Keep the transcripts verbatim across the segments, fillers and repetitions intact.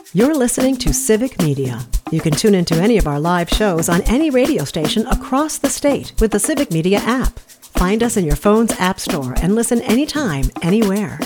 You're listening to Civic Media. You can tune into any of our live shows on any radio station across the state with the Civic Media app. Find us in your phone's app store and listen anytime, anywhere.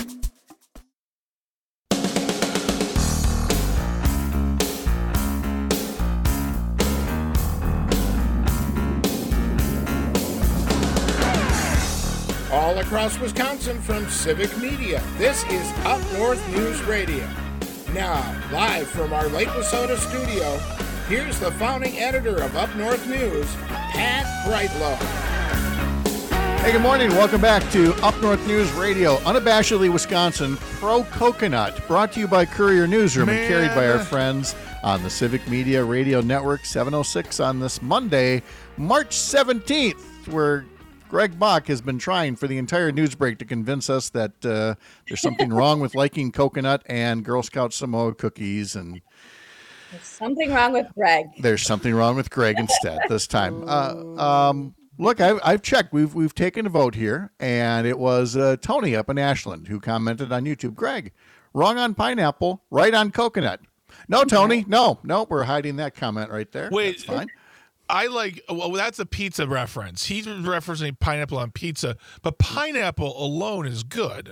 All across Wisconsin from Civic Media, this is Up North News Radio. Now, live from our Lake Wissota studio, here's the founding editor of Up North News, Pat Brightlow. Hey, good morning. Welcome back to Up North News Radio, unabashedly Wisconsin, pro-coconut, brought to you by Courier Newsroom Man. and carried by our friends on the Civic Media Radio Network, seven oh six on this Monday, March seventeenth, where Greg Bach has been trying for the entire news break to convince us that uh, there's something wrong with liking coconut and Girl Scout Samoa cookies. And there's something wrong with Greg. There's something wrong with Greg instead this time. Uh, um, look, I've, I've checked. We've we've taken a vote here, and it was uh, Tony up in Ashland who commented on YouTube. Greg, wrong on pineapple, right on coconut. No, Tony, no, no, we're hiding that comment right there. Wait, that's fine. I like, well, that's a pizza reference. He's referencing pineapple on pizza, but pineapple alone is good.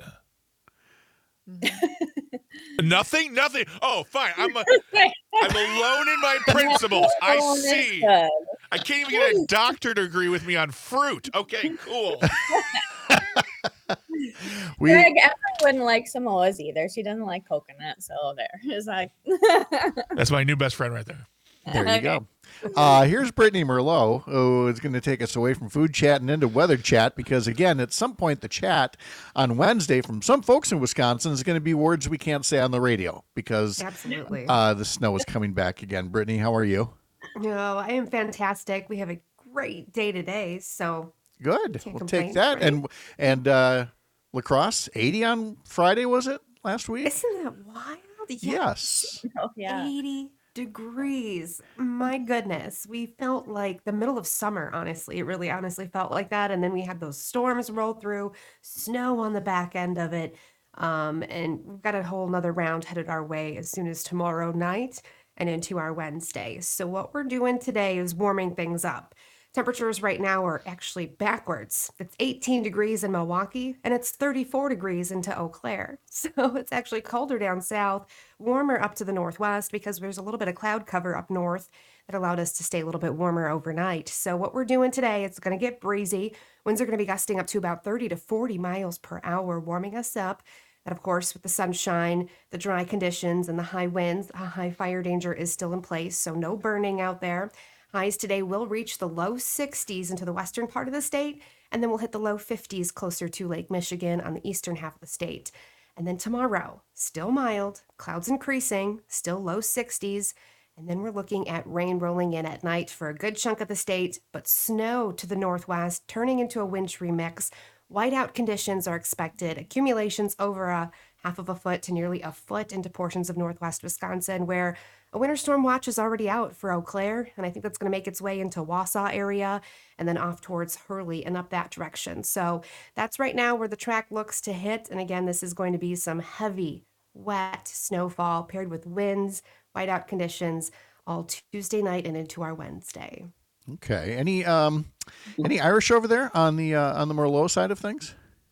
Nothing? Nothing? Oh, fine. I'm a, I'm alone in my principles. I see. I can't even get a doctor to agree with me on fruit. Okay, cool. we, Greg, Emma wouldn't like Samoas either. She doesn't like coconut, so there. It's like that's my new best friend right there. There you go. Uh, here's Brittany Merlot, who is going to take us away from food chat and into weather chat, because, again, at some point the chat on Wednesday from some folks in Wisconsin is going to be words we can't say on the radio because Absolutely. Uh, the snow is coming back again. Brittany, how are you? No, I am fantastic. We have a great day today, so good. We'll take that. Right? And and uh, lacrosse, eighty on Friday, was it, last week? Isn't that wild? Yes. yes. Oh, yeah. eighty degrees. My goodness. We felt like the middle of summer, honestly. It really honestly felt like that. And then we had those storms roll through, snow on the back end of it. Um, and we've got a whole nother round headed our way as soon as tomorrow night and into our Wednesday. So what we're doing today is warming things up. Temperatures right now are actually backwards. It's eighteen degrees in Milwaukee, and it's thirty-four degrees into Eau Claire. So it's actually colder down south, warmer up to the northwest because there's a little bit of cloud cover up north that allowed us to stay a little bit warmer overnight. So what we're doing today, it's going to get breezy. Winds are going to be gusting up to about thirty to forty miles per hour, warming us up. And of course, with the sunshine, the dry conditions, and the high winds, a high fire danger is still in place, so no burning out there. Highs today will reach the low sixties into the western part of the state, and then we'll hit the low fifties closer to Lake Michigan on the eastern half of the state. And then tomorrow, still mild, clouds increasing, still low sixties, and then we're looking at rain rolling in at night for a good chunk of the state, but snow to the northwest, turning into a wintry mix. Whiteout conditions are expected, accumulations over a half of a foot to nearly a foot into portions of northwest Wisconsin, where a winter storm watch is already out for Eau Claire, and I think that's going to make its way into Wausau area and then off towards Hurley and up that direction. So that's right now where the track looks to hit. And again, this is going to be some heavy, wet snowfall paired with winds, whiteout conditions all Tuesday night and into our Wednesday. Okay. Any um, any Irish over there on the uh, on the Merlot side of things?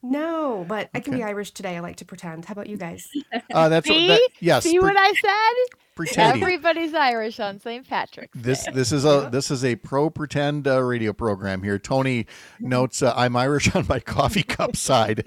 No, but I can Okay. be Irish today. I like to pretend. How about you guys? Uh, that's See? what. That, yes. See pre- what I said? pretending. Everybody's Irish on Saint Patrick's This Day. this is a this is a pro pretend uh, radio program here. Tony notes uh, I'm Irish on my coffee cup side.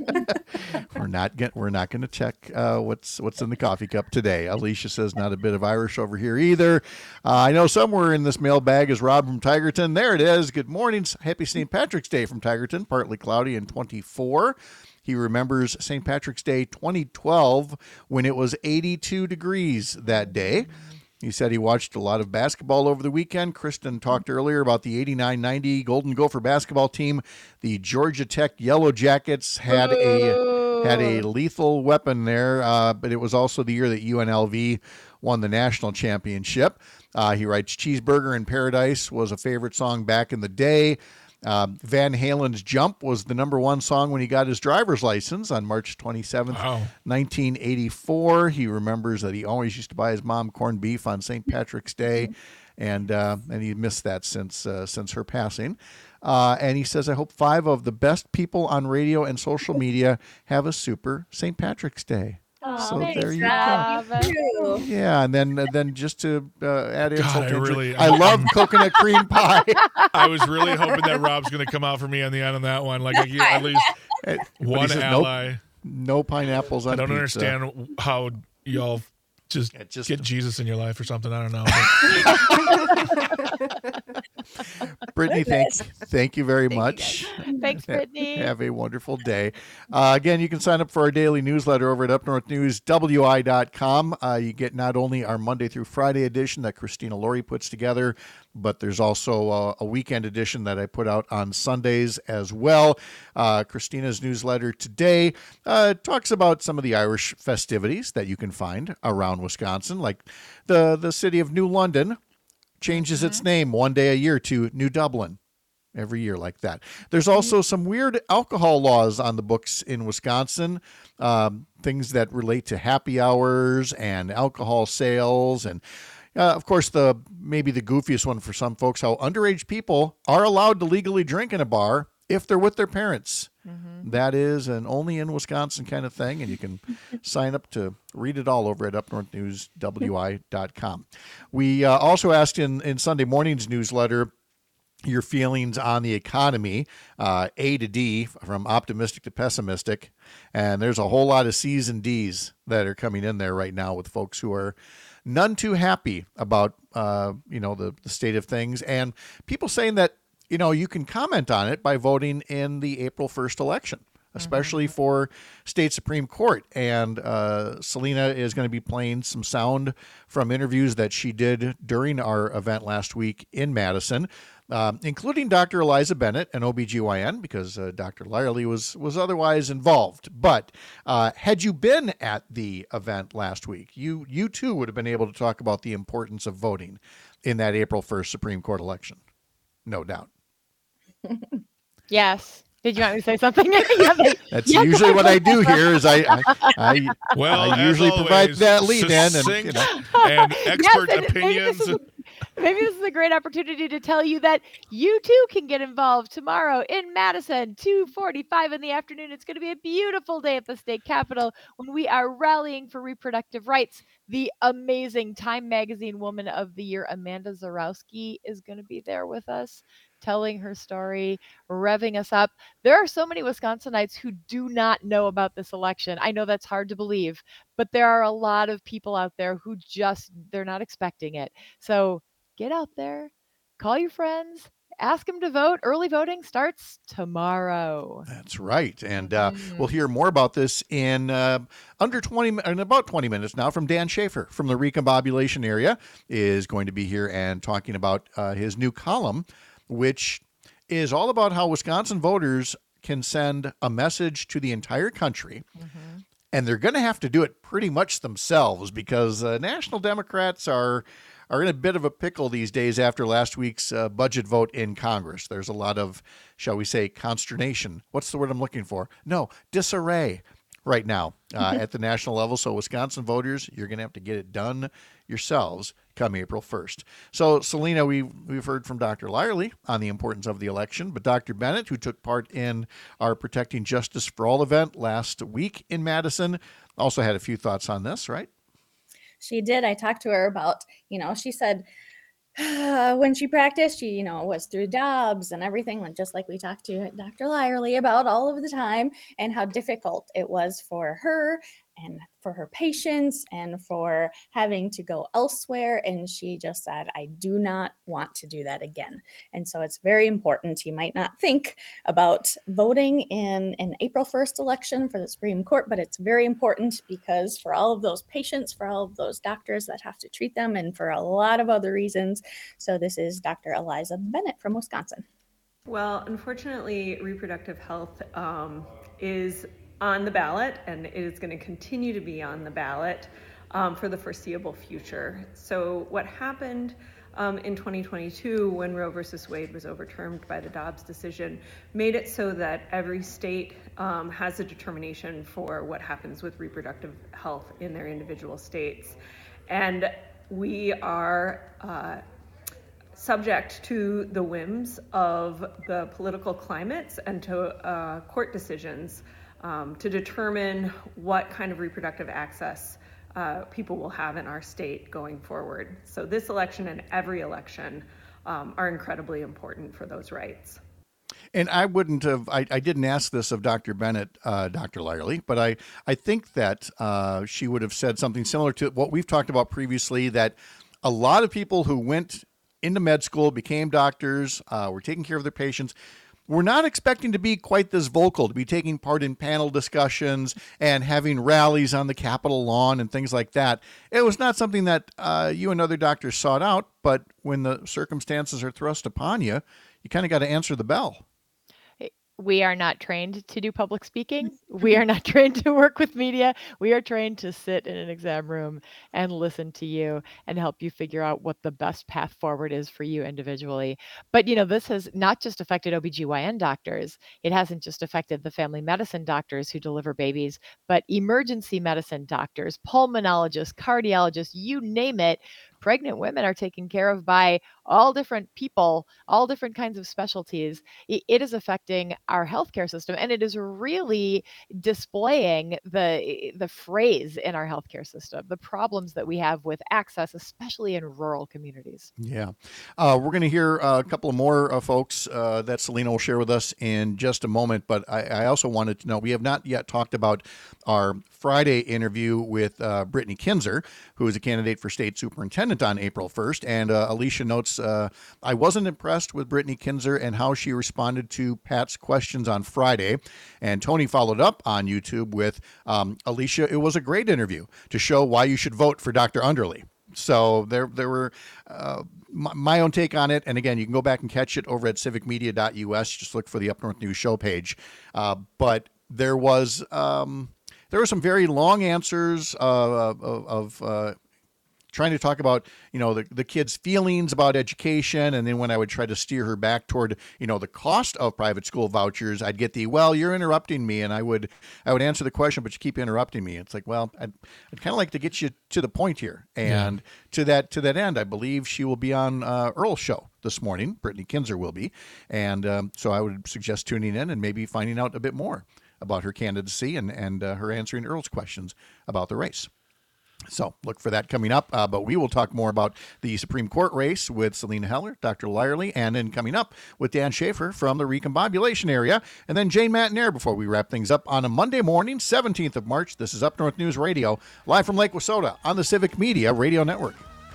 we're not get, we're not going to check uh, what's what's in the coffee cup today. Alicia says not a bit of Irish over here either. Uh, I know somewhere in this mailbag is Rob from Tigerton. There it is. Good morning. Happy Saint Patrick's Day from Tigerton. Partly cloudy and twenty-four. He remembers Saint Patrick's Day twenty twelve when it was eighty-two degrees that day. He said he watched a lot of basketball over the weekend. Kristen talked earlier about the eighty-nine ninety Golden Gopher basketball team. The Georgia Tech Yellow Jackets had a had a lethal weapon there, uh, but it was also the year that U N L V won the national championship. Uh, he writes, Cheeseburger in Paradise was a favorite song back in the day. Um, Van Halen's Jump was the number one song when he got his driver's license on March twenty-seventh, Wow. nineteen eighty-four. He remembers that he always used to buy his mom corned beef on Saint Patrick's Day, and uh, and he missed that since uh, since her passing. Uh, and he says, I hope five of the best people on radio and social media have a super Saint Patrick's Day. Oh, So thanks, there you Rob. go. You too. Yeah, and then uh, then just to uh, add insult God, I to injury, really- I love coconut cream pie. I was really hoping that Rob's going to come out for me on the end of that one. Like, I- at least But he one says, ally. No, no pineapples on I don't pizza. understand how y'all just, Yeah, just- get Jesus in your life or something. I don't know. Brittany, thank, thank you very much. Thanks, Brittany. Have a wonderful day. Uh, again, you can sign up for our daily newsletter over at up north news w i dot com. Uh, you get not only our Monday through Friday edition that Christina Laurie puts together, but there's also a, a weekend edition that I put out on Sundays as well. Uh, Christina's newsletter today uh, talks about some of the Irish festivities that you can find around Wisconsin, like the, the city of New London changes its name one day a year to New Dublin. Every year like that. There's also some weird alcohol laws on the books in Wisconsin, um, things that relate to happy hours and alcohol sales. And uh, of course, the maybe the goofiest one for some folks, how underage people are allowed to legally drink in a bar if they're with their parents. Mm-hmm. That is an only in Wisconsin kind of thing. And you can sign up to read it all over at up north news w i dot com. We uh, also asked in, in Sunday morning's newsletter your feelings on the economy, uh, A to D, from optimistic to pessimistic. And there's a whole lot of C's and D's that are coming in there right now with folks who are none too happy about, uh, you know, the, the state of things. And people saying that, you know, you can comment on it by voting in the April first election, especially mm-hmm. for state Supreme Court. And uh, Selena is going to be playing some sound from interviews that she did during our event last week in Madison, um, including Doctor Eliza Bennett, an O B G Y N, because uh, Doctor Lyerly was, was otherwise involved. But uh, had you been at the event last week, you, you too would have been able to talk about the importance of voting in that April first Supreme Court election. No doubt. Yes. Did you want me to say something? Yeah, but- That's yeah, usually what I do here is I I, I, Well, I as usually always, provide that lead in and, you succinct know. and expert Yes, and maybe opinions. this, is, maybe this is a great opportunity to tell you that you too can get involved tomorrow in Madison, two forty-five in the afternoon. It's going to be a beautiful day at the state capitol when we are rallying for reproductive rights. The amazing Time Magazine Woman of the Year, Amanda Zarowski, is going to be there with us, telling her story, revving us up. There are so many Wisconsinites who do not know about this election. I know that's hard to believe, but there are a lot of people out there who just, they're not expecting it. So get out there, call your friends, ask them to vote. Early voting starts tomorrow. That's right. And uh, mm. we'll hear more about this in uh, under twenty, in about twenty minutes now from Dan Schaefer from the Recombobulation area is going to be here and talking about uh, his new column, which is all about how Wisconsin voters can send a message to the entire country. Mm-hmm. And they're going to have to do it pretty much themselves because uh, national Democrats are are in a bit of a pickle these days after last week's uh, budget vote in Congress. There's a lot of, shall we say, consternation. What's the word I'm looking for? No, disarray right now uh, at the national level. So Wisconsin voters, you're going to have to get it done yourselves come April first. So, Selena, we, we've heard from Doctor Lyerly on the importance of the election, but Doctor Bennett, who took part in our Protecting Justice for All event last week in Madison, also had a few thoughts on this, right? She did. I talked to her about, you know, she said uh, when she practiced, she, you know, was through Dobbs and everything, like just like we talked to Doctor Lyerly about all of the time, and how difficult it was for her and for her patients and for having to go elsewhere. And she just said, I do not want to do that again. And so it's very important. You might not think about voting in an April first election for the Supreme Court, but it's very important because for all of those patients, for all of those doctors that have to treat them, and for a lot of other reasons. So this is Doctor Eliza Bennett from Wisconsin. Well, unfortunately, reproductive health um, is on the ballot, and it is going to continue to be on the ballot um, for the foreseeable future. So what happened um, in twenty twenty-two, when Roe versus Wade was overturned by the Dobbs decision, made it so that every state um, has a determination for what happens with reproductive health in their individual states. And we are uh, subject to the whims of the political climates and to uh, court decisions um, to determine what kind of reproductive access uh, people will have in our state going forward. So this election and every election um, are incredibly important for those rights. And I wouldn't have, I, I didn't ask this of Doctor Bennett, uh, Doctor Lyerly, but I, I think that uh, she would have said something similar to what we've talked about previously, that a lot of people who went into med school, became doctors, uh, were taking care of their patients, we're not expecting to be quite this vocal, to be taking part in panel discussions and having rallies on the Capitol lawn and things like that. It was not something that uh, you and other doctors sought out, but when the circumstances are thrust upon you, you kind of got to answer the bell. We are not trained to do public speaking. We are not trained to work with media. We are trained to sit in an exam room and listen to you and help you figure out what the best path forward is for you individually. But, you know, this has not just affected O B G Y N doctors. It hasn't just affected the family medicine doctors who deliver babies, but emergency medicine doctors, pulmonologists, cardiologists, you name it. Pregnant women are taken care of by all different people, all different kinds of specialties. It is affecting our healthcare system, and it is really displaying the the phrase in our healthcare system, the problems that we have with access, especially in rural communities. Yeah. Uh, we're going to hear a couple of more uh, folks uh, that Selena will share with us in just a moment, but I, I also wanted to know, we have not yet talked about our Friday interview with uh, Brittany Kinzer, who is a candidate for state superintendent on April first. And uh, Alicia notes, uh, I wasn't impressed with Brittany Kinzer and how she responded to Pat's questions on Friday. And Tony followed up on YouTube with, um, Alicia, it was a great interview to show why you should vote for Doctor Underly. So there, there were uh, my, my own take on it. And again, you can go back and catch it over at civic media dot U S. Just look for the Up North News show page. Uh, but there was, um, there were some very long answers uh, of, of uh, trying to talk about, you know, the, the kids' feelings about education. And then when I would try to steer her back toward, you know, the cost of private school vouchers, I'd get the, well, you're interrupting me. And I would, I would answer the question, but you keep interrupting me. It's like, well, I'd, I'd kind of like to get you to the point here. And yeah. to that, to that end, I believe she will be on uh, Earl's show this morning. Brittany Kinzer will be. And um, so I would suggest tuning in and maybe finding out a bit more about her candidacy and, and uh, her answering Earl's questions about the race. So look for that coming up. Uh, but we will talk more about the Supreme Court race with Selena Heller, Doctor Lyerly, and then coming up with Dan Schaefer from the Recombobulation area, and then Jane Matinaire before we wrap things up on a Monday morning, seventeenth of March. This is Up North News Radio, live from Lake Wissota on the Civic Media Radio Network.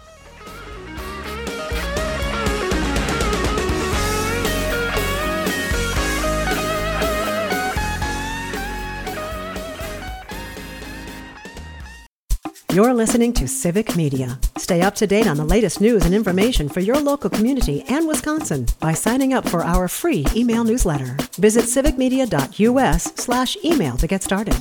You're listening to Civic Media. Stay up to date on the latest news and information for your local community and Wisconsin by signing up for our free email newsletter. Visit civic media dot U S slash email to get started.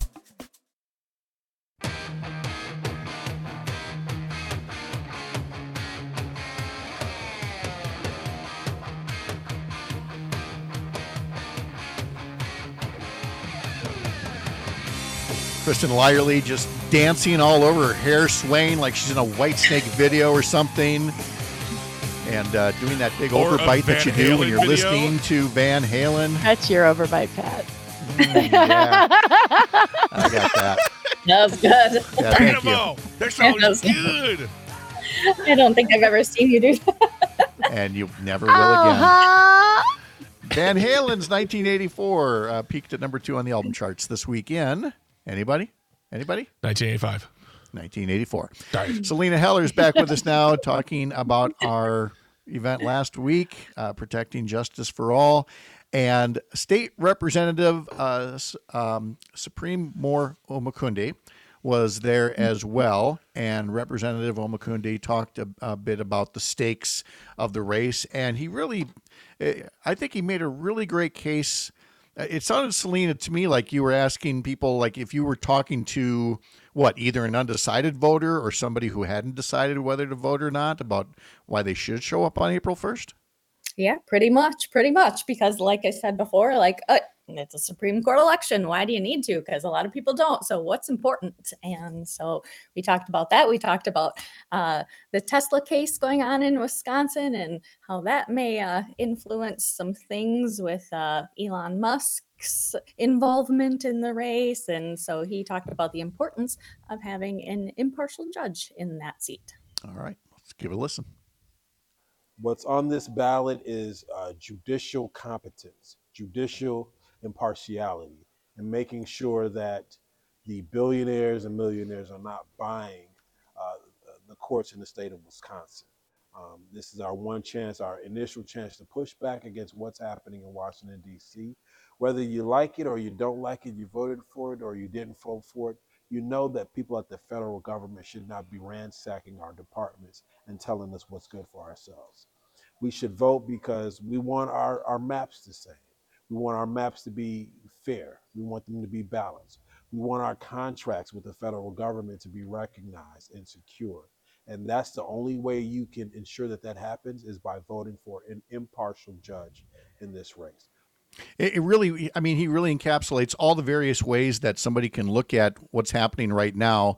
Kristen Lyerly just dancing all over, her hair swaying like she's in a Whitesnake video or something, and uh, doing that big or overbite that you do Halen when you're video. listening to Van Halen. That's your overbite, Pat. Mm, yeah, I got that. That was good. Yeah, thank you. Dynamo! That sounds That was good. I don't think I've ever seen you do that. And you never will again. Uh-huh. Van Halen's nineteen eighty-four uh, peaked at number two on the album charts this weekend. Anybody? Anybody? nineteen eighty-five. nineteen eighty-four. Sorry. Selena Heller's back with us now, talking about our event last week, uh, Protecting Justice for All. And State Representative uh, um, Supreme Moore Omokunde was there as well. And Representative Omokunde talked a, a bit about the stakes of the race. And he really, I think he made a really great case. It sounded, Selena, to me like you were asking people, like if you were talking to what, either an undecided voter or somebody who hadn't decided whether to vote or not about why they should show up on April first? Yeah, pretty much, pretty much. Because like I said before, like uh, it's a Supreme Court election. Why do you need to? Because a lot of people don't. So what's important? And so we talked about that. We talked about uh, the Tesla case going on in Wisconsin and how that may uh, influence some things with uh, Elon Musk's involvement in the race. And so he talked about the importance of having an impartial judge in that seat. All right, let's give it a listen. What's on this ballot is uh, judicial competence, judicial impartiality, and making sure that the billionaires and millionaires are not buying uh, the courts in the state of Wisconsin. Um, this is our one chance, our initial chance to push back against what's happening in Washington, D C. Whether you like it or you don't like it, you voted for it or you didn't vote for it, you know that people at the federal government should not be ransacking our departments and telling us what's good for ourselves. We should vote because we want our, our maps the same. We want our maps to be fair. We want them to be balanced. We want our contracts with the federal government to be recognized and secure. And that's the only way you can ensure that that happens is by voting for an impartial judge in this race. It, it really, I mean, he really encapsulates all the various ways that somebody can look at what's happening right now.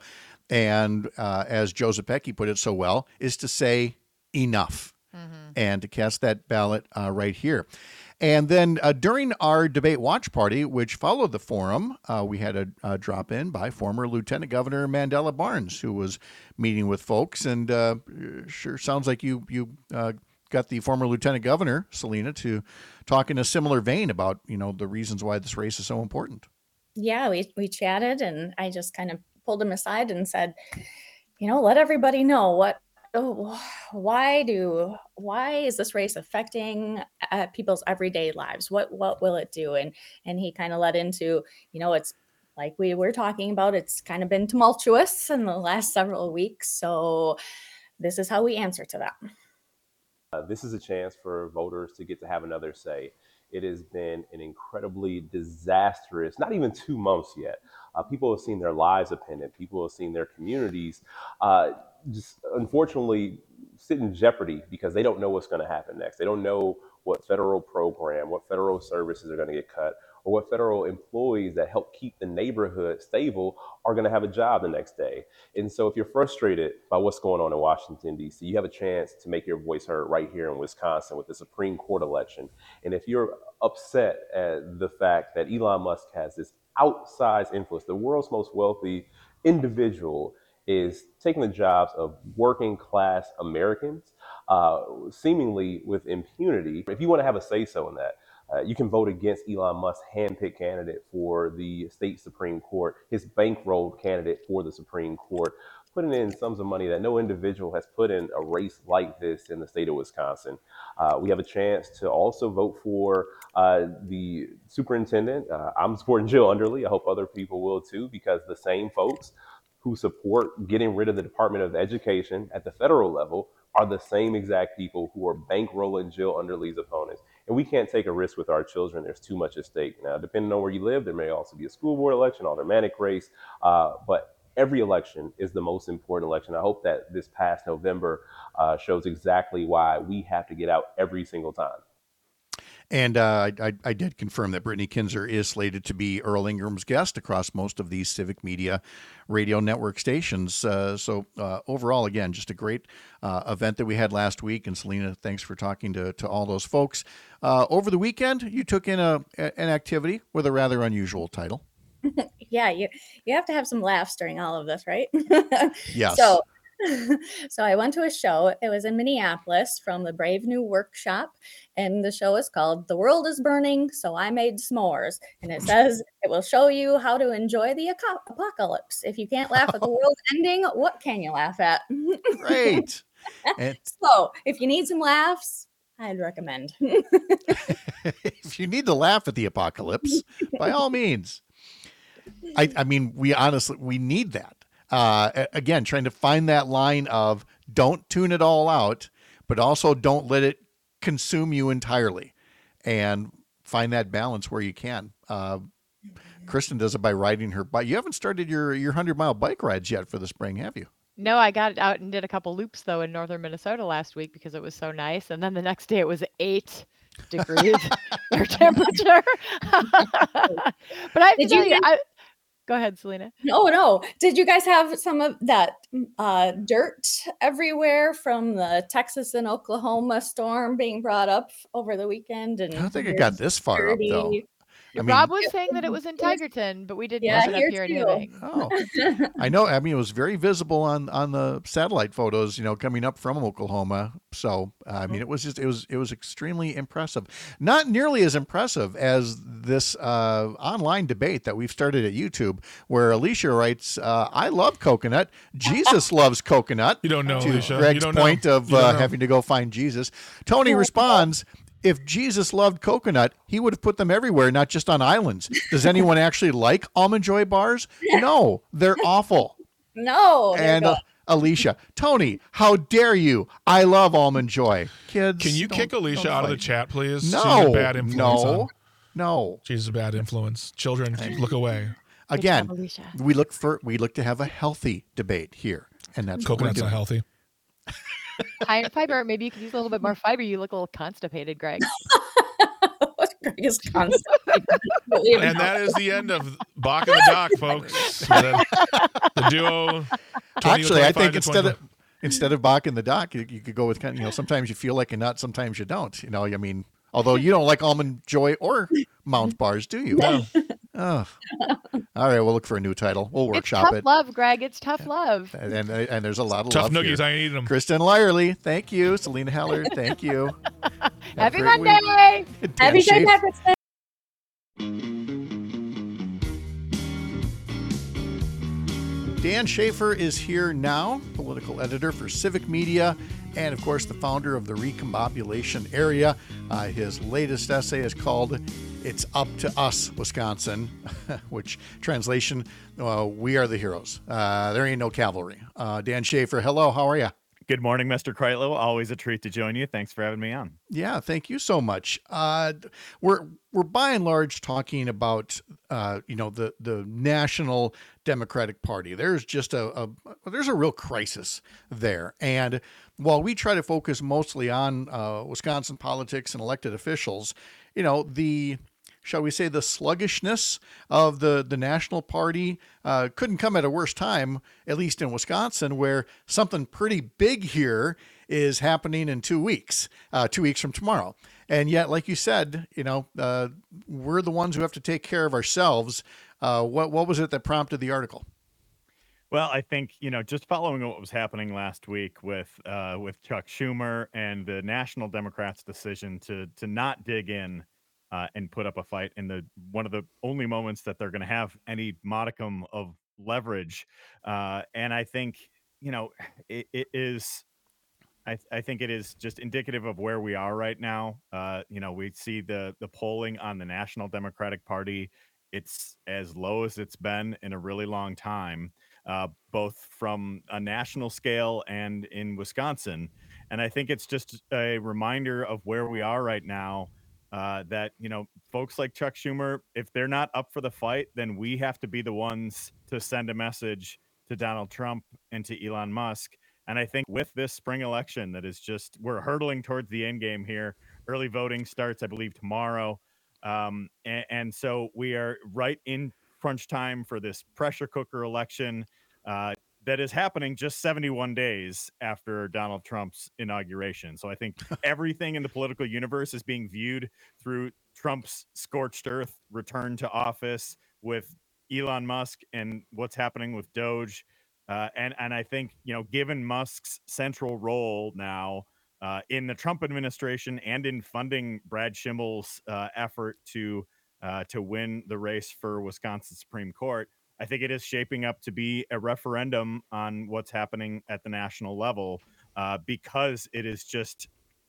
And uh, as Joe Zepecki put it so well, is to say enough. Mm-hmm. And to cast that ballot uh, right here. And then uh, during our debate watch party, which followed the forum, uh, we had a, a drop in by former Lieutenant Governor Mandela Barnes, who was meeting with folks. And uh, sure sounds like you you uh, got the former Lieutenant Governor, Selena, to talk in a similar vein about, you know, the reasons why this race is so important. Yeah, we, we chatted and I just kind of pulled him aside and said, you know, let everybody know what Oh, why do why is this race affecting uh, people's everyday lives? What what will it do? And and he kind of led into, you know, it's like we were talking about. It's kind of been tumultuous in the last several weeks. So this is how we answer to that. Uh, this is a chance for voters to get to have another say. It has been an incredibly disastrous, not even two months yet. Uh, people have seen their lives upended. People have seen their communities uh, just unfortunately sit in jeopardy because they don't know what's going to happen next. They don't know what federal program, what federal services are going to get cut, or what federal employees that help keep the neighborhood stable are going to have a job the next day. And so if you're frustrated by what's going on in Washington, D C, you have a chance to make your voice heard right here in Wisconsin with the Supreme Court election. And if you're upset at the fact that Elon Musk has this outsized influence, the world's most wealthy individual is taking the jobs of working class Americans, uh, seemingly with impunity. If you want to have a say-so in that, uh, you can vote against Elon Musk's handpicked candidate for the state Supreme Court, his bankrolled candidate for the Supreme Court, putting in sums of money that no individual has put in a race like this in the state of Wisconsin. Uh, we have a chance to also vote for uh, the superintendent. Uh, I'm supporting Jill Underly. I hope other people will too, because the same folks who support getting rid of the Department of Education at the federal level are the same exact people who are bankrolling Jill Underly's opponents. And we can't take a risk with our children. There's too much at stake. Now, depending on where you live, there may also be a school board election, automatic race, uh, but every election is the most important election. I hope that this past November uh, shows exactly why we have to get out every single time. And uh, I, I did confirm that Brittany Kinzer is slated to be Earl Ingram's guest across most of these Civic Media radio network stations. Uh, so uh, overall, again, just a great uh, event that we had last week. And Selena, thanks for talking to, to all those folks. Uh, over the weekend, you took in a, an activity with a rather unusual title. Yeah, you you have to have some laughs during all of this, right? Yes. So, so I went to a show. It was in Minneapolis from the Brave New Workshop, and the show is called "The World is Burning, So I Made S'mores." And it says it will show you how to enjoy the aco- apocalypse. If you can't laugh at the world ending, what can you laugh at? Great. And- so, if you need some laughs, I'd recommend. If you need to laugh at the apocalypse, by all means. I, I mean, we honestly, we need that. Uh, again, trying to find that line of don't tune it all out, but also don't let it consume you entirely, and find that balance where you can. Uh, Kristen does it by riding her bike. You haven't started your your hundred mile bike rides yet for the spring, have you? No, I got out and did a couple loops though in northern Minnesota last week because it was so nice. And then the next day it was eight degrees air temperature. But I have Did to tell you you, guys- I, go ahead, Selena. No, no. Did you guys have some of that uh, dirt everywhere from the Texas and Oklahoma storm being brought up over the weekend? And I don't think it got this far up though. dirty- I mean, Rob was saying that it was in Tigerton, but we didn't Yeah, get it up here here in too. Newing. oh, I know. I mean, it was very visible on on the satellite photos, you know, coming up from Oklahoma. So, uh, I mean, it was just it was it was extremely impressive. Not nearly as impressive as this uh, online debate that we've started at YouTube, where Alicia writes, uh, "I love coconut. Jesus loves coconut." You don't know, to Alicia. You Greg's don't know. point of You don't uh, know. having to go find Jesus. Tony responds, if Jesus loved coconut, he would have put them everywhere, not just on islands. Does anyone actually like Almond Joy bars? No, they're awful. No. there you And go. uh, Alicia, Tony, how dare you? I love Almond Joy. Kids, Can you don't- kick Alicia don't out of the fight. chat, please? She's No, a bad influence. no, on- no. She's a bad influence. Children, look away. Again, job, Alicia. we look for we look to have a healthy debate here, and that's what we're Coconut's not doing. healthy. High in fiber. Maybe you could use a little bit more fiber. You look a little constipated, Greg. Greg is constant. And that is the end of Bach and the Doc, folks. the, the duo. twenty, Actually, I twenty-five think to instead of twenty-five. instead of Bach in the dock, you, you could go with kind of, you know, sometimes you feel like a nut, sometimes you don't. You know, I mean, although you don't like Almond Joy or Mounds bars, do you? No. Oh. All right, we'll look for a new title. We'll It's workshop tough it. love, Greg. It's tough love. And, and and there's a lot of Tough love noogies. here. I ain't eating them. Kristen Lyerly, thank you. Selena Heller, thank you. Have a Happy great week. Monday. Dan Happy Saint Schaefer- Patrick's Day. Dan Schaefer is here now, political editor for Civic Media, and of course the founder of the Recombobulation Area. Uh, his latest essay is called "It's Up to Us, Wisconsin," which translation, uh, "We are the heroes. Uh, there ain't no cavalry." Uh, Dan Schaefer, hello, how are you? Good morning, Mister Kreitlow. Always a treat to join you. Thanks for having me on. Yeah, thank you so much. Uh, we're we're by and large talking about uh, you know the the National Democratic Party. There's just a, a there's a real crisis there, and while we try to focus mostly on uh, Wisconsin politics and elected officials, you know the shall we say the sluggishness of the the National Party uh, couldn't come at a worse time, at least in Wisconsin, where something pretty big here is happening in two weeks, uh, two weeks from tomorrow. And yet, like you said, you know, uh, we're the ones who have to take care of ourselves. Uh, what what was it that prompted the article? Well, I think, you know, just following what was happening last week with uh, with Chuck Schumer and the National Democrats' decision to to not dig in uh, and put up a fight in the one of the only moments that they're going to have any modicum of leverage. Uh, and I think, you know, it, it is. I, I think it is just indicative of where we are right now. Uh, you know, we see the the polling on the National Democratic Party. It's as low as it's been in a really long time, uh, both from a national scale and in Wisconsin. And I think it's just a reminder of where we are right now, uh, that, you know, folks like Chuck Schumer, if they're not up for the fight, then we have to be the ones to send a message to Donald Trump and to Elon Musk. And I think with this spring election that is just, we're hurtling towards the end game here. Early voting starts, I believe, tomorrow. Um, and, and so we are right in crunch time for this pressure cooker election uh, that is happening just seventy-one days after Donald Trump's inauguration. So I think everything in the political universe is being viewed through Trump's scorched earth return to office with Elon Musk and what's happening with Doge. Uh, and, and I think, you know, given Musk's central role now uh, in the Trump administration and in funding Brad Schimmel's uh, effort to uh, to win the race for Wisconsin Supreme Court, I think it is shaping up to be a referendum on what's happening at the national level uh, because it is just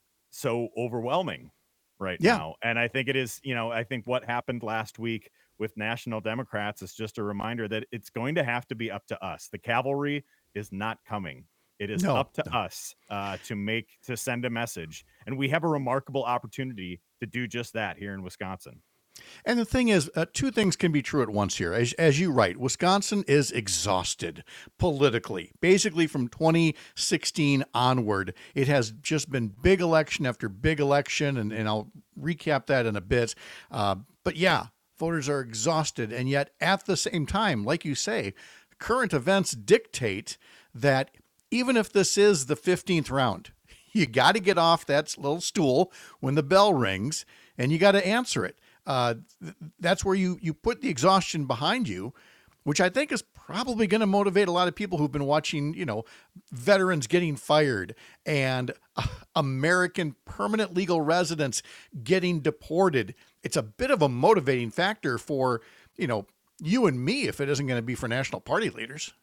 so overwhelming right Yeah. now. And I think it is, you know, I think what happened last week with National Democrats is just a reminder that it's going to have to be up to us. The cavalry is not coming. It is No, up to no. us uh, to make, to send a message. And we have a remarkable opportunity to do just that here in Wisconsin. And the thing is, uh, two things can be true at once here. As, as you write, Wisconsin is exhausted politically. Basically, from twenty sixteen onward, it has just been big election after big election, and, and I'll recap that in a bit. Uh, but yeah, voters are exhausted. And yet, at the same time, like you say, current events dictate that even if this is the fifteenth round, you got to get off that little stool when the bell rings, and you got to answer it. Uh, th- that's where you, you put the exhaustion behind you, which I think is probably going to motivate a lot of people who've been watching, you know, veterans getting fired and uh, American permanent legal residents getting deported. It's a bit of a motivating factor for, you know, you and me if it isn't going to be for national party leaders.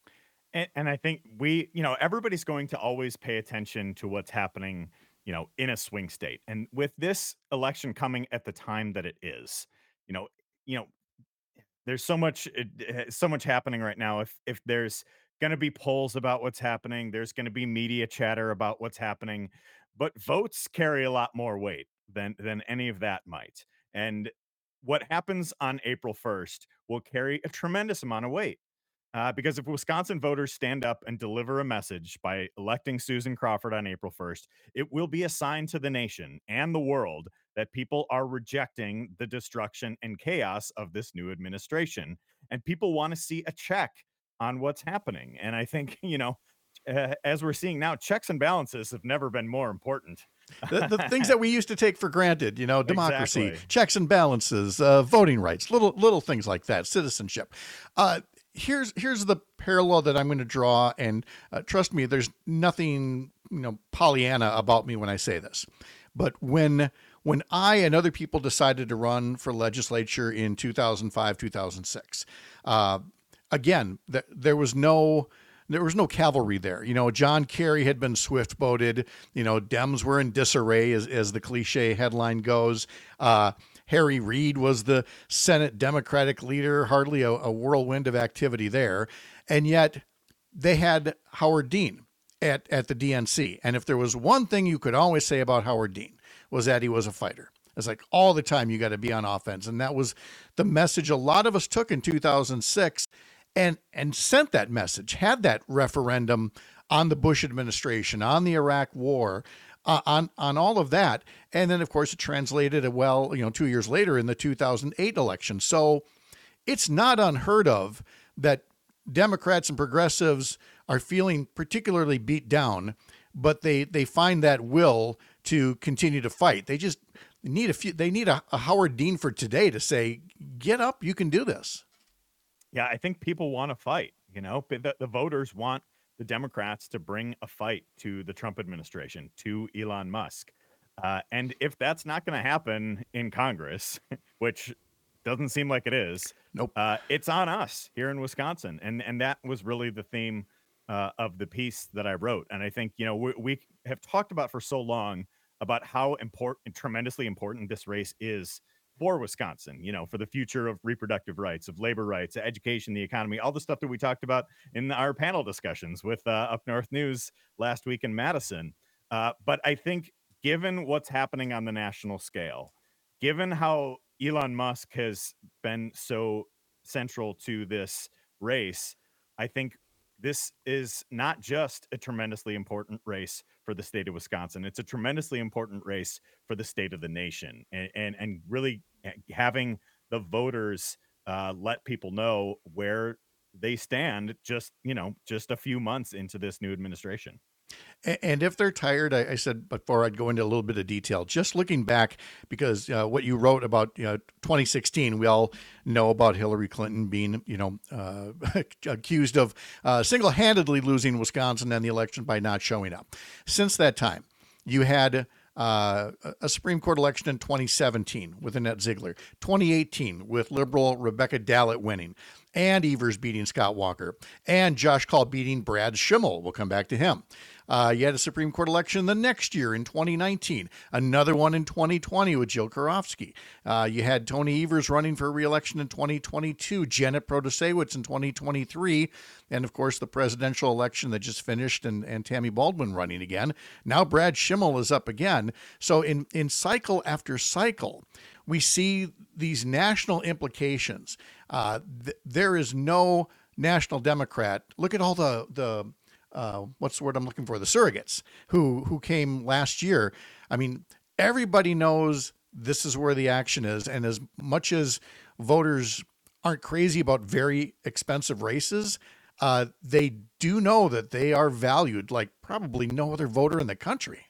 And, and I think we, you know, everybody's going to always pay attention to what's happening, you know, in a swing state. And with this election coming at the time that it is, you know, you know, there's so much, uh, so much happening right now. If if there's going to be polls about what's happening, there's going to be media chatter about what's happening, but votes carry a lot more weight than than any of that might. And what happens on April first will carry a tremendous amount of weight. Uh, because if Wisconsin voters stand up and deliver a message by electing Susan Crawford on April first, it will be a sign to the nation and the world that people are rejecting the destruction and chaos of this new administration. And people want to see a check on what's happening. And I think, you know, uh, as we're seeing now, checks and balances have never been more important. the, the things that we used to take for granted, you know, democracy, Exactly. checks and balances, uh, voting rights, little little things like that, citizenship. Uh, here's here's the parallel that I'm going to draw, and uh, trust me, there's nothing, you know, Pollyanna about me when I say this. But when when I and other people decided to run for legislature in two thousand five, two thousand six, uh, again, th- there was no. There was no cavalry there. You know, John Kerry had been swift boated. You know, Dems were in disarray, as, as the cliche headline goes. Uh, Harry Reid was the Senate Democratic leader, hardly a, a whirlwind of activity there. And yet they had Howard Dean at, at the D N C. And if there was one thing you could always say about Howard Dean, was that he was a fighter. It's like all the time you got to be on offense. And that was the message a lot of us took in two thousand six. And and sent that message, had that referendum on the Bush administration, on the Iraq war, uh, on on all of that. And then, of course, it translated it well, you know, two years later in the two thousand eight election. So it's not unheard of that Democrats and progressives are feeling particularly beat down, but they they find that will to continue to fight. They just need a few. They need a, a Howard Dean for today to say, get up, you can do this. Yeah, I think people want to fight, you know, but the, the voters want the Democrats to bring a fight to the Trump administration, to Elon Musk. Uh, and if that's not going to happen in Congress, which doesn't seem like it is, nope. uh, it's on us here in Wisconsin. And and that was really the theme uh, of the piece that I wrote. And I think, you know, we, we have talked about for so long about how important, tremendously important this race is for Wisconsin, you know, for the future of reproductive rights, of labor rights, education, the economy, all the stuff that we talked about in our panel discussions with uh, Up North News last week in Madison. Uh, but I think given what's happening on the national scale, given how Elon Musk has been so central to this race, I think this is not just a tremendously important race for the state of Wisconsin. It's a tremendously important race for the state of the nation, and and, and really having the voters uh, let people know where they stand just, you know, just a few months into this new administration. And if they're tired, I, I said before I'd go into a little bit of detail, just looking back, because uh, what you wrote about you know, twenty sixteen, we all know about Hillary Clinton being, you know, uh, accused of uh, single-handedly losing Wisconsin and the election by not showing up. Since that time, you had uh, a Supreme Court election in twenty seventeen with Annette Ziegler, twenty eighteen with liberal Rebecca Dallett winning, and Evers beating Scott Walker, and Josh Kaul beating Brad Schimmel. We'll come back to him. Uh, you had a Supreme Court election the next year in twenty nineteen, another one in twenty twenty with Jill Karofsky. Uh, you had Tony Evers running for re-election in twenty twenty-two, Janet Protasewicz in twenty twenty-three, and of course the presidential election that just finished and, and Tammy Baldwin running again. Now Brad Schimmel is up again. So in, in cycle after cycle, we see these national implications. Uh, th- there is no national Democrat. Look at all the the uh, what's the word I'm looking for? The surrogates who who came last year. I mean, everybody knows this is where the action is, and as much as voters aren't crazy about very expensive races, uh, they do know that they are valued like probably no other voter in the country.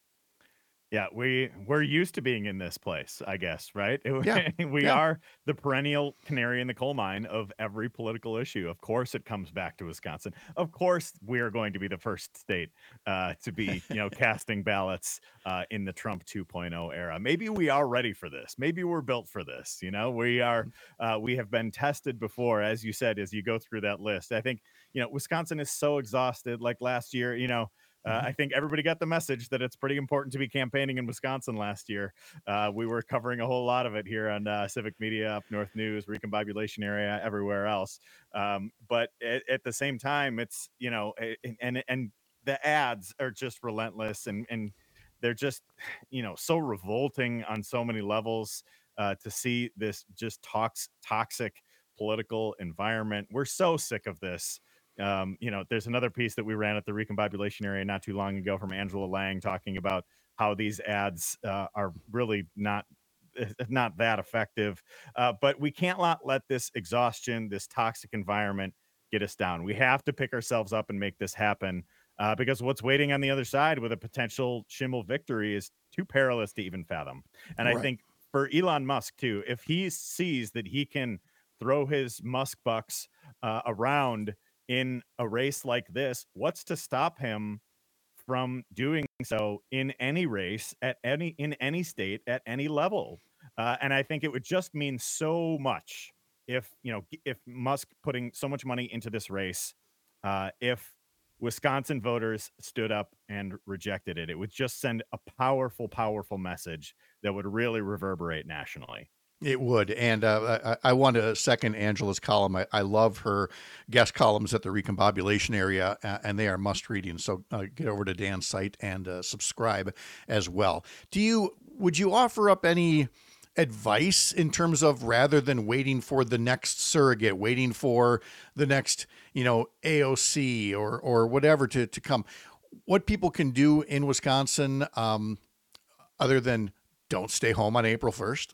Yeah, we we're used to being in this place, I guess, right? Yeah, we yeah. are the perennial canary in the coal mine of every political issue. Of course, it comes back to Wisconsin. Of course, we are going to be the first state uh, to be, you know, casting ballots uh, in the Trump two point oh era. Maybe we are ready for this. Maybe we're built for this. You know, we are. Uh, we have been tested before, as you said, as you go through that list. I think, you know, Wisconsin is so exhausted. Like last year, you know. Uh, I think everybody got the message that it's pretty important to be campaigning in Wisconsin last year. Uh, we were covering a whole lot of it here on uh, Civic Media, Up North News, Recombobulation Area, everywhere else. Um, but at, at the same time, it's, you know, and, and and the ads are just relentless, and and they're just, you know, so revolting on so many levels. Uh, to see this just tox toxic political environment, we're so sick of this. Um, you know, there's another piece that we ran at the Recombobulation Area not too long ago from Angela Lang talking about how these ads uh, are really not not that effective. Uh, but we can't let, let this exhaustion, this toxic environment get us down. We have to pick ourselves up and make this happen uh, because what's waiting on the other side with a potential Schimmel victory is too perilous to even fathom. And Right. I think for Elon Musk, too, if he sees that he can throw his Musk bucks uh, around in a race like this, what's to stop him from doing so in any race at any in any state at any level? Uh, and I think it would just mean so much if, you know, if Musk putting so much money into this race, uh, if Wisconsin voters stood up and rejected it, it would just send a powerful, powerful message that would really reverberate nationally. It would. And uh, I, I want to second Angela's column. I, I love her guest columns at the Recombobulation Area, uh, and they are must reading. So uh, get over to Dan's site and uh, subscribe as well. Do you, would you offer up any advice in terms of, rather than waiting for the next surrogate, waiting for the next, you know, A O C or, or whatever to, to come, what people can do in Wisconsin um, other than don't stay home on April first?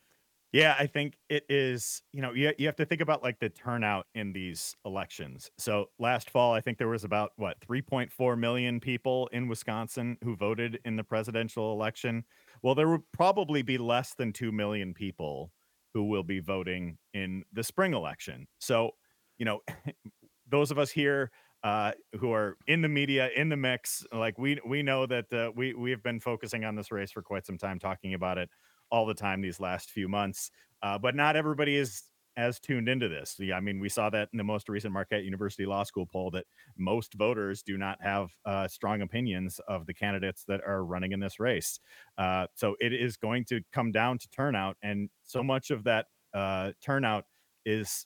Yeah, I think it is, you know, you, you have to think about like the turnout in these elections. So last fall, I think there was about, what, three point four million people in Wisconsin who voted in the presidential election. Well, there will probably be less than two million people who will be voting in the spring election. So, you know, those of us here uh, who are in the media, in the mix, like we we know that uh, we, we have been focusing on this race for quite some time, talking about it all the time these last few months, uh, but not everybody is as tuned into this. Yeah, I mean, we saw that in the most recent Marquette University Law School poll that most voters do not have uh, strong opinions of the candidates that are running in this race. Uh, so it is going to come down to turnout, and so much of that uh, turnout is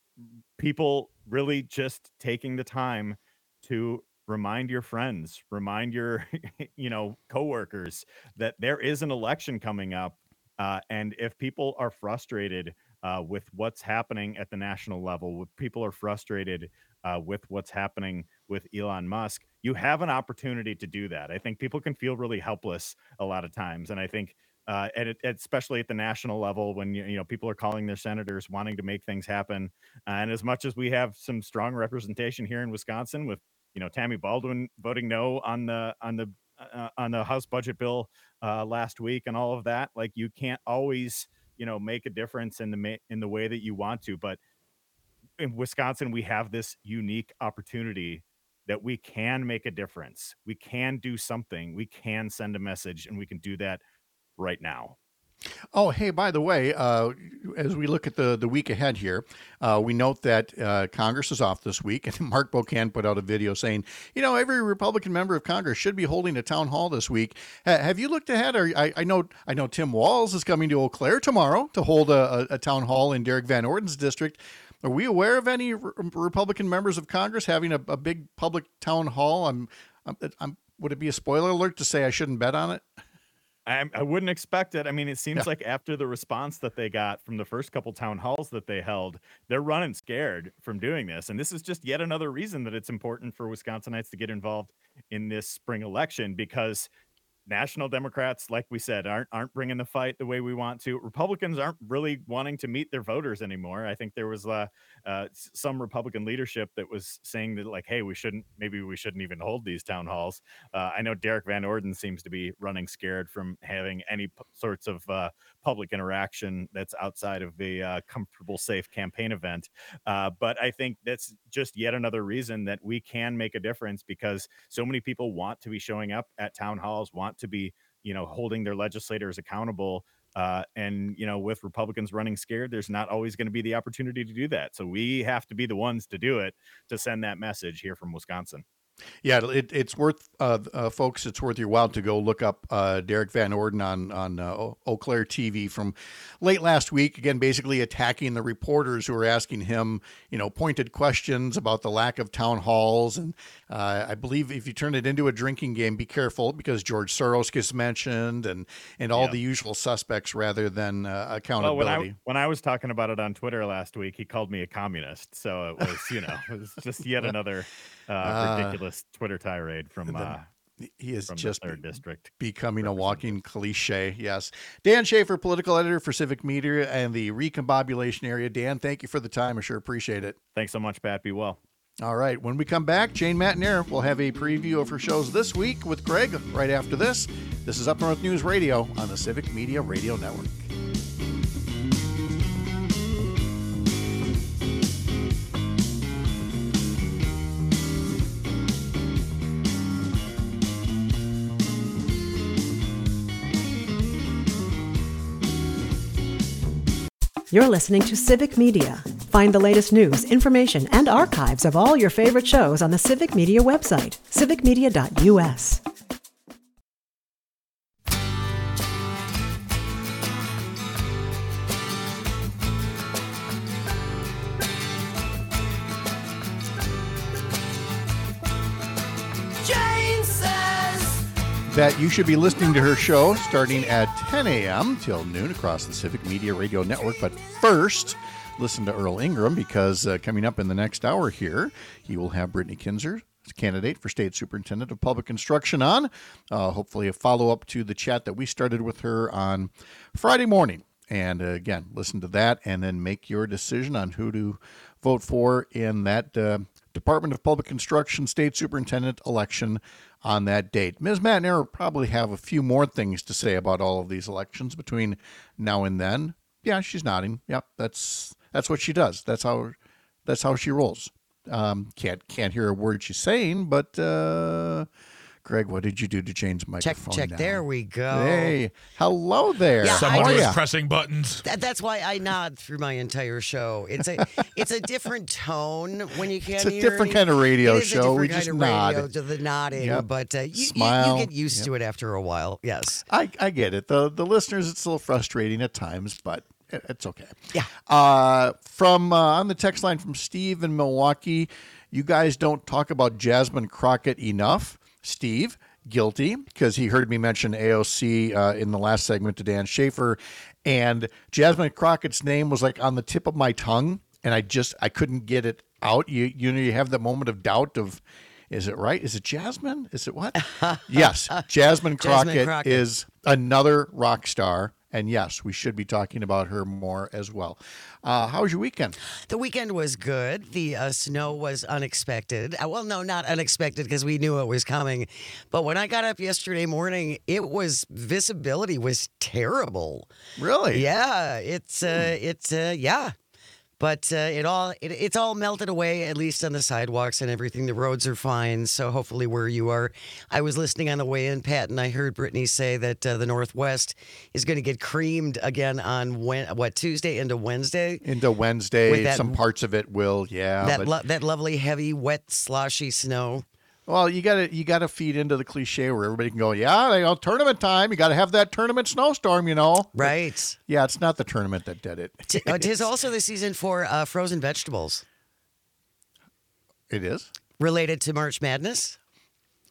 people really just taking the time to remind your friends, remind your, you know, coworkers that there is an election coming up. Uh, and if people are frustrated uh, with what's happening at the national level, if people are frustrated uh, with what's happening with Elon Musk, you have an opportunity to do that. I think people can feel really helpless a lot of times. And I think uh, at, at, especially at the national level, when you, you know, people are calling their senators wanting to make things happen. Uh, and as much as we have some strong representation here in Wisconsin with, you know, Tammy Baldwin voting no on the on the uh, on the House budget bill uh, last week and all of that, like you can't always, you know, make a difference in the ma- in the way that you want to. But in Wisconsin, we have this unique opportunity that we can make a difference. We can do something. We can send a message, and we can do that right now. Oh, hey, by the way, uh, as we look at the, the week ahead here, uh, we note that uh, Congress is off this week, and Mark Bocan put out a video saying, you know, every Republican member of Congress should be holding a town hall this week. Ha- have you looked ahead? Or I, I know I know Tim Walz is coming to Eau Claire tomorrow to hold a, a, a town hall in Derek Van Orden's district. Are we aware of any re- Republican members of Congress having a, a big public town hall? I'm, I'm, I'm, would it be a spoiler alert to say I shouldn't bet on it? I, I wouldn't expect it. I mean, it seems Yeah. like after the response that they got from the first couple town halls that they held, they're running scared from doing this. And this is just yet another reason that it's important for Wisconsinites to get involved in this spring election, because national Democrats, like we said, aren't aren't bringing the fight the way we want to. Republicans aren't really wanting to meet their voters anymore. I think there was uh, uh, s- some Republican leadership that was saying that, like, hey, we shouldn't, maybe we shouldn't even hold these town halls. Uh, I know Derek Van Orden seems to be running scared from having any p- sorts of uh, public interaction that's outside of a uh, comfortable, safe campaign event. Uh, but I think that's just yet another reason that we can make a difference, because so many people want to be showing up at town halls, want to be, you know, holding their legislators accountable. Uh, and, you know, with Republicans running scared, there's not always going to be the opportunity to do that. So we have to be the ones to do it, to send that message here from Wisconsin. Yeah, it, it's worth, uh, uh, folks, it's worth your while to go look up uh, Derek Van Orden on, on uh, Eau- Eau Claire T V from late last week. Again, basically attacking the reporters who were asking him, you know, pointed questions about the lack of town halls. And uh, I believe if you turn it into a drinking game, be careful, because George Soros gets mentioned and, and all Yeah. the usual suspects rather than uh, Well, accountability. when I when I was talking about it on Twitter last week, he called me a communist. So it was, you know, it was just yet another uh, Uh, ridiculous Twitter tirade from the- uh, He is from just the third district. becoming a walking cliche. Yes. Dan Schaefer, political editor for Civic Media and the Recombobulation Area. Dan, thank you for the time. I sure appreciate it. Thanks so much, Pat. Be well. All right. When we come back, Jane Matinair will have a preview of her shows this week with Greg right after this. This is Up North News Radio on the Civic Media Radio Network. You're listening to Civic Media. Find the latest news, information, and archives of all your favorite shows on the Civic Media website, civic media dot u s. Jane says That you should be listening to her show starting at ten a.m. till noon across the Civic Media Radio Network. But first, listen to Earl Ingram, because uh, coming up in the next hour here, he will have Brittany Kinzer, candidate for State Superintendent of Public Instruction, on. Uh, hopefully a follow-up to the chat that we started with her on Friday morning. And uh, again, listen to that and then make your decision on who to vote for in that uh, Department of Public Instruction State Superintendent election on that date. Miz Matinair will probably have a few more things to say about all of these elections between now and then. Yeah, she's nodding. Yep, that's that's what she does. That's how that's how she rolls. Um, can't can't hear a word she's saying, but uh, Greg, what did you do to Jane's check microphone? check now? there we go. Hey, hello there. Yeah, How Someone are was ya? pressing buttons. That, that's why I nod through my entire show. It's a it's a different tone when you can't It's a hear different any- kind of radio it is a show. We different just kind of radio nod. to the nodding, Yep. but uh, you, you, Smile. you get used Yep. to it after a while. Yes. I, I get it. The the listeners, it's a little frustrating at times, but it- it's okay. Yeah. Uh, from uh, on the text line from Steve in Milwaukee, you guys don't talk about Jasmine Crockett enough. Steve, guilty, because he heard me mention A O C uh, in the last segment to Dan Schaefer, and Jasmine Crockett's name was like on the tip of my tongue, and I just I couldn't get it out. You you know you have that moment of doubt of, is it right? Is it Jasmine? Is it what? Yes, Jasmine Crockett, Jasmine Crockett. is another rock star. And yes, we should be talking about her more as well. Uh, how was your weekend? The weekend was good. The uh, snow was unexpected. Uh, well, no, not unexpected because we knew it was coming. But when I got up yesterday morning, it was visibility was terrible. Really? Yeah, it's uh, it's uh, yeah. But uh, it all it, it's all melted away, at least on the sidewalks and everything. The roads are fine, so hopefully where you are. I was listening on the way in, Pat, and I heard Brittany say that uh, the Northwest is going to get creamed again on when, what Tuesday into Wednesday. Into Wednesday, With that- some parts of it will, yeah. that but, lo- that lovely, heavy, wet, sloshy snow. well, you gotta you gotta feed into the cliche where everybody can go, yeah, you know, tournament time. You gotta have that tournament snowstorm, you know. Right. Yeah, it's not the tournament that did it. T- uh, Tis also the season for uh, frozen vegetables It is. related to March Madness.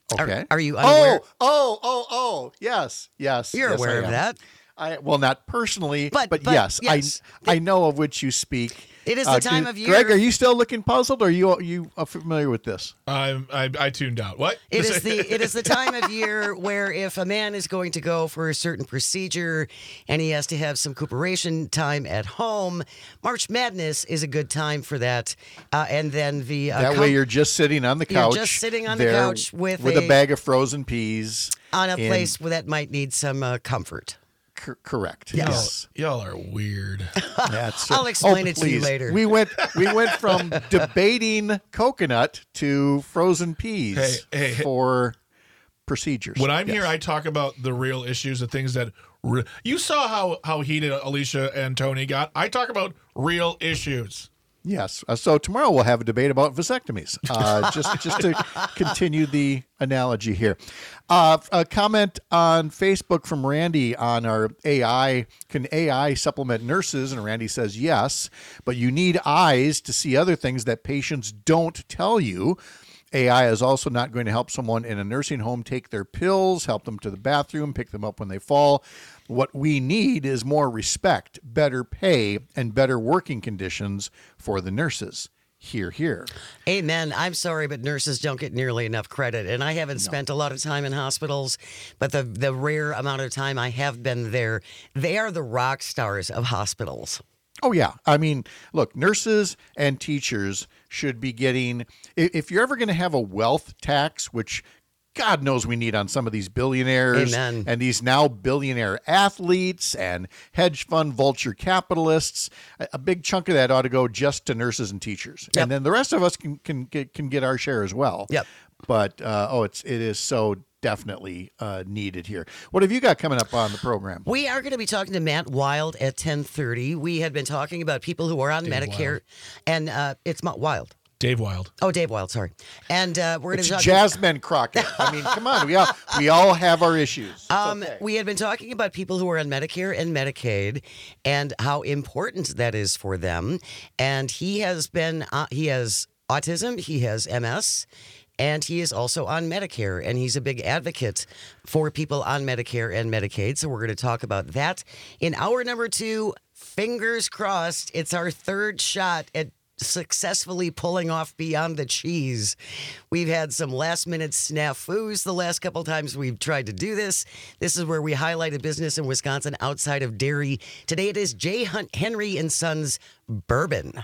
Okay. Are, are you unaware? Oh, oh, oh, oh, yes, yes. You're yes, aware I of am. that. I well, not personally, But- but, but yes, yes. I I know of which you speak. It is Uh, the time do- of year. Greg, are you still looking puzzled? Or are you you are familiar with this? I'm, I I tuned out. What? It is the it is the time of year where if a man is going to go for a certain procedure and he has to have some recuperation time at home, March Madness is a good time for that. Uh, and then the uh, That com- way, you're just sitting on the You're couch. just sitting on the there couch with with a- a bag of frozen peas on a in- place where that might need some uh, comfort. Cor- correct. Y'all, Yes. y'all are weird. That's I'll explain it to you please. later. We went we went from debating coconut to frozen peas Hey, hey, hey. for procedures. When I'm Yes. here, I talk about the real issues, the things that re- you saw how how heated Alicia and Tony got. I talk about real issues. Yes. Uh, so tomorrow we'll have a debate about vasectomies. Uh, just just to continue the analogy here. Uh, a comment on Facebook from Randy on our A I. Can A I supplement nurses? And Randy says yes, but you need eyes to see other things that patients don't tell you. A I is also not going to help someone in a nursing home take their pills, help them to the bathroom, pick them up when they fall. What we need is more respect, better pay, and better working conditions for the nurses. Hear, hear. Amen. I'm sorry, but nurses don't get nearly enough credit. And I haven't spent a lot of time in hospitals, but the, the rare amount of time I have been there, they are the rock stars of hospitals. Oh, yeah. I mean, look, nurses and teachers should be getting, i- if you're ever going to have a wealth tax, which God knows we need on some of these billionaires Amen. and these now billionaire athletes and hedge fund vulture capitalists, a, a big chunk of that ought to go just to nurses and teachers. Yep. And then the rest of us can, can, get, can get our share as well. Yep. But, uh, oh, it's, it is so definitely uh, needed here. What have you got coming up on the program? We are going to be talking to Matt Wild at ten thirty. We had been talking about people who are on Dave Medicare, Wild. and uh, it's Matt Wild. Dave Wild. Oh, Dave Wild, sorry. And uh, we're going It's to talk Jasmine Crockett. I mean, come on. We all, we all have our issues. It's Um, okay. We had been talking about people who are on Medicare and Medicaid and how important that is for them. And he has been, uh, he has autism, he has M S, and he is also on Medicare. And he's a big advocate for people on Medicare and Medicaid. So we're going to talk about that. In hour number two, fingers crossed, it's our third shot at successfully pulling off Beyond the Cheese. We've had some last minute snafus the last couple times we've tried to do this. This is where we highlight a business in Wisconsin outside of dairy. Today it is J. Hunt Henry and Sons Bourbon.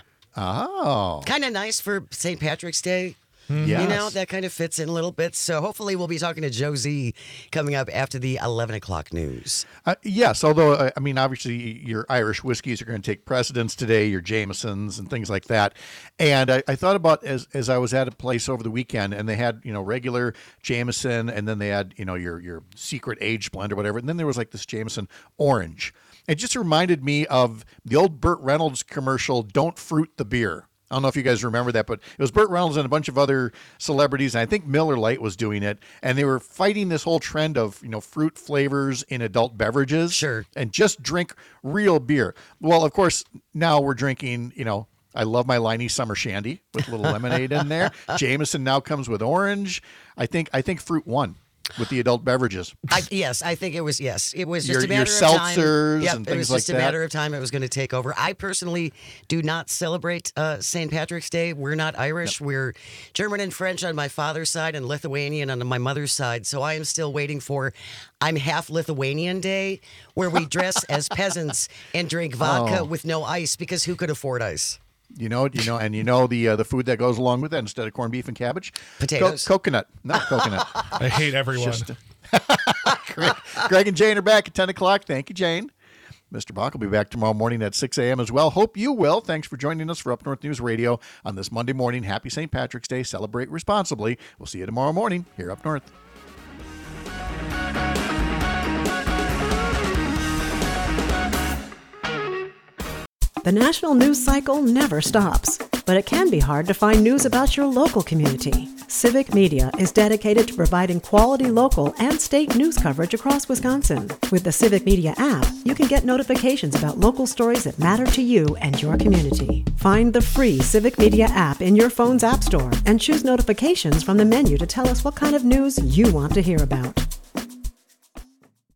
Oh. Kind of nice for Saint Patrick's Day. Yes. You know, that kind of fits in a little bit. So hopefully we'll be talking to Josie coming up after the eleven o'clock news. Uh, yes, although, uh, I mean, obviously your Irish whiskeys are going to take precedence today, your Jamesons and things like that. And I, I thought about as as I was at a place over the weekend and they had, you know, regular Jameson and then they had, you know, your, your secret age blend or whatever. And then there was like this Jameson orange. It just reminded me of the old Burt Reynolds commercial, Don't Fruit the Beer. I don't know if you guys remember that, but it was Burt Reynolds and a bunch of other celebrities. And I think Miller Lite was doing it. And they were fighting this whole trend of, you know, fruit flavors in adult beverages. Sure. And just drink real beer. Well, of course, now we're drinking, you know, I love my Liney Summer Shandy with a little lemonade in there. Jameson now comes with orange. I think I think fruit won with the adult beverages. I, yes, I think it was, yes. It was just Your- a matter your of time. seltzers Yep, and it was things like just a that. matter of time it was going to take over. I personally do not celebrate uh, Saint Patrick's Day. We're not Irish. We're German and French on my father's side and Lithuanian on my mother's side. So I am still waiting for I'm half Lithuanian Day, where we dress as peasants and drink vodka Oh. with no ice, because who could afford ice? You know, you know, and you know the uh, the food that goes along with that instead of corned beef and cabbage, Potatoes. Co- coconut, not coconut. I hate everyone. Just- Greg, Greg and Jane are back at ten o'clock. Thank you, Jane. Mister Bach will be back tomorrow morning at six a.m. as well. Hope you will. Thanks for joining us for Up North News Radio on this Monday morning. Happy Saint Patrick's Day. Celebrate responsibly. We'll see you tomorrow morning here up north. The national news cycle never stops, but it can be hard to find news about your local community. Civic Media is dedicated to providing quality local and state news coverage across Wisconsin. With the Civic Media app, you can get notifications about local stories that matter to you and your community. Find the free Civic Media app in your phone's app store and choose notifications from the menu to tell us what kind of news you want to hear about.